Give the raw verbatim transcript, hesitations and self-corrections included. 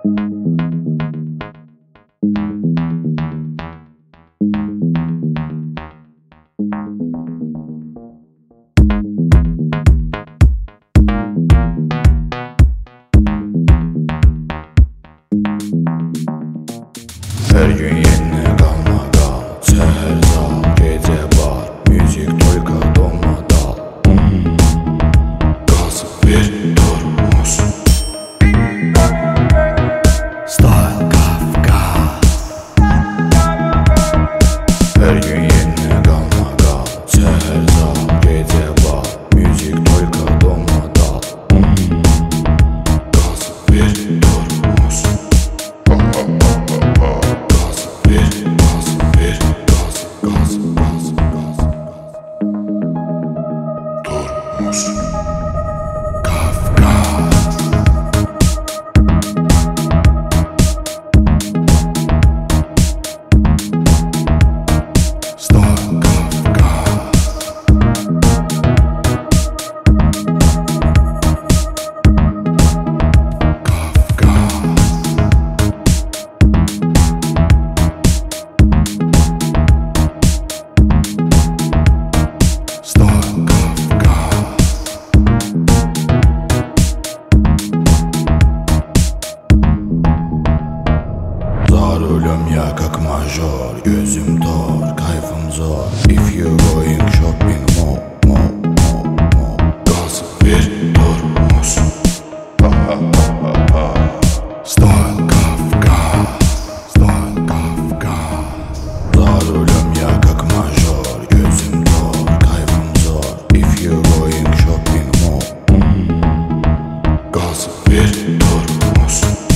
Her gün yeni qalmaqa, səhər zal, gecə var, müzik toyka dolmada. hmm. Qaz bir turmus Style Kafkas. Hər gün yeni qalmaqa, səhər zal, gecə var, müzik toyka dolmada. hmm. Qaz bir turmus Bir gaz, bir gaz, gaz, gaz, gaz. Turmus Kafkas. Style Kafkas. Kafkas. Zor ölüm ya как major, gözüm tor, kayfım zor. If you going shopping, mo, mo, mo, mo. Gaz bir turmus Style Kafkas. Style Kafkas. Zor ölüm ya как major, gözüm tor, kayfım zor. If you going shopping, mo, mm. Gaz bir turmus